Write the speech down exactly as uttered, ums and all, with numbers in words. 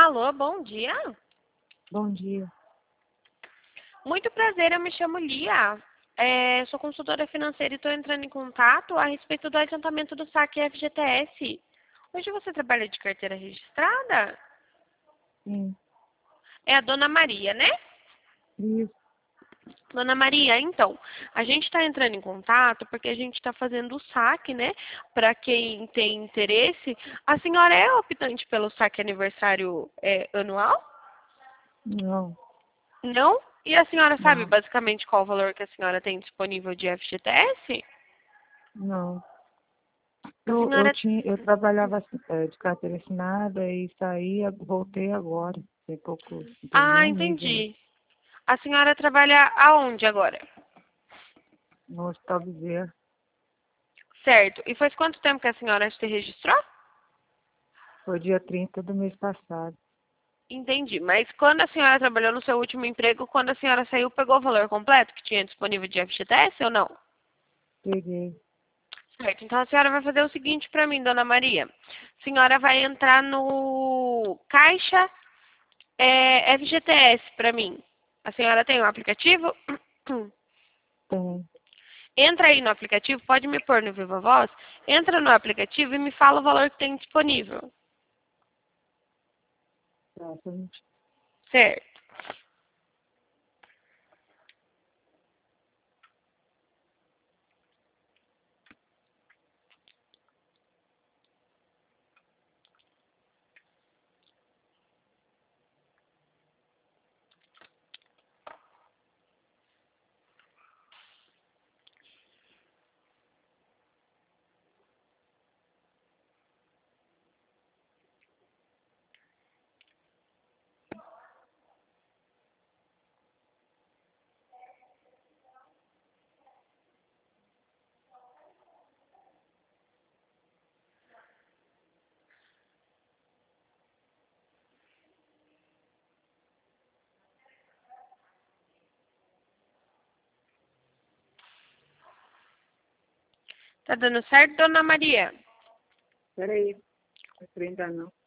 Alô, bom dia. Bom dia. Muito prazer, eu me chamo Lia. É, sou consultora financeira e estou entrando em contato a respeito do adiantamento do saque F G T S. Hoje você trabalha de carteira registrada? Sim, É a Dona Maria, né? isso. Dona Maria, então, a gente está entrando em contato porque a gente está fazendo o saque, né? Para quem tem interesse. A senhora é optante pelo saque aniversário é, anual? Não, Não? E a senhora sabe não, basicamente qual o valor que a senhora tem disponível de F G T S? não. A Eu, eu, senhora. tinha, eu trabalhava assim, eh, de carteira assinada e saí, voltei agora. Tem pouco, tem Ah, nem um mês ainda, entendi. A senhora trabalha aonde agora? no Hospital Bezerra. Certo. E faz quanto tempo que a senhora se registrou? Foi dia trinta do mês passado. Entendi. Mas quando a senhora trabalhou no seu último emprego, quando a senhora saiu, pegou o valor completo que tinha disponível de F G T S ou não? Peguei. Certo. Então a senhora vai fazer o seguinte para mim, Dona Maria. A senhora vai entrar no Caixa é, F G T S para mim. A senhora tem um aplicativo? Tem. Entra aí no aplicativo, pode me pôr no Viva Voz. Entra no aplicativo e me fala o valor que tem disponível. Tá, gente. Certo. Tá dando certo, Dona Maria? Peraí, trinta não.